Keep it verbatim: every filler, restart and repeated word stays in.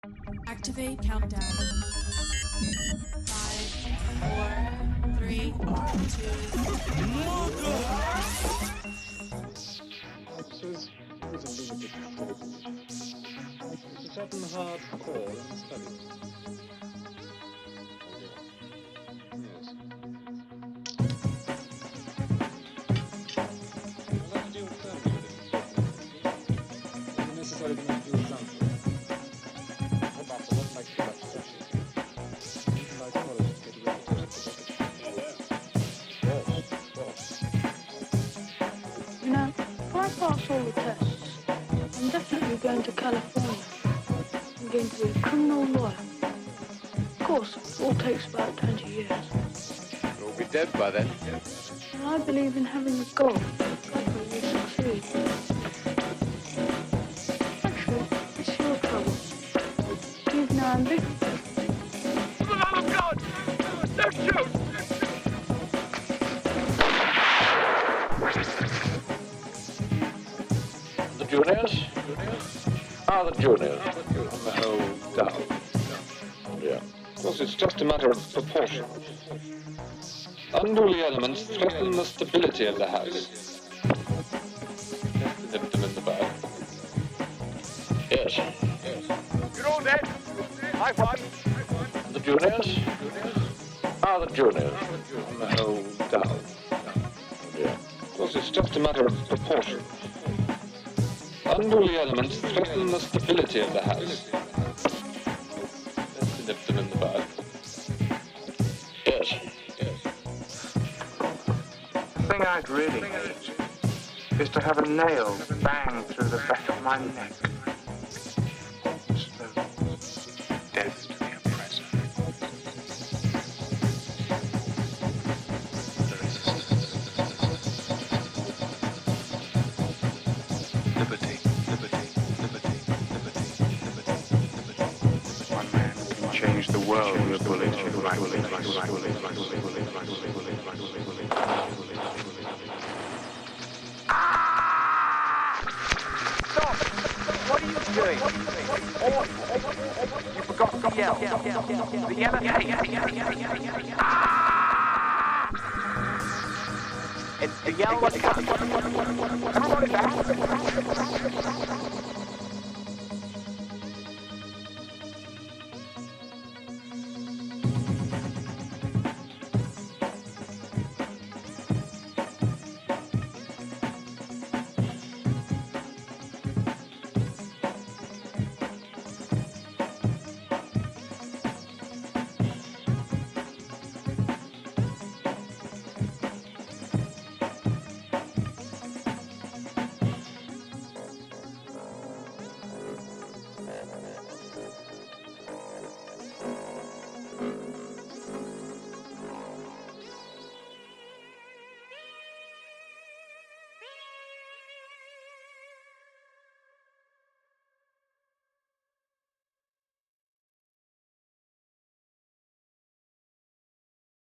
Activate countdown. Five, four, three, two. So it's, it's a limited scope. There's a certain hard core in the study. Yes. I'll have to deal firmly with it. It's necessary to make you example. About the not like too much session. Even psychologists get a reputation for that. Yes, of course. You know, if I pass all the tests, I'm definitely going to California. I'm going to be a criminal lawyer. Of course, it all takes about twenty years. You'll be dead by then. And I believe in having a goal. God will you succeed. Actually, it's your trouble. You've no ambition. For the love of God! Don't shoot! The juniors? Ah, the juniors. On the whole, down. Yeah. Of course, it's just a matter of proportion. Unruly elements threaten the stability of the house. Nip them in the bud. Yes. You're all dead! High five! The juniors? Ah, the juniors. On the whole, down. Yeah. Of course, it's just a matter of proportion. Unruly elements threaten the stability of the house. Nip them in the bud. Yes. The thing I'd really hate is to have a nail bang through the back of my neck. It's the death to the oppressor. Liberty, liberty, liberty, liberty, liberty, liberty. One man can change the world with a bullet. Right, right, right, right, right, right, right, Stop! What are you doing? Oh, you forgot to yell. The yell of hate. Ah! It's the yell of hate. Everybody back.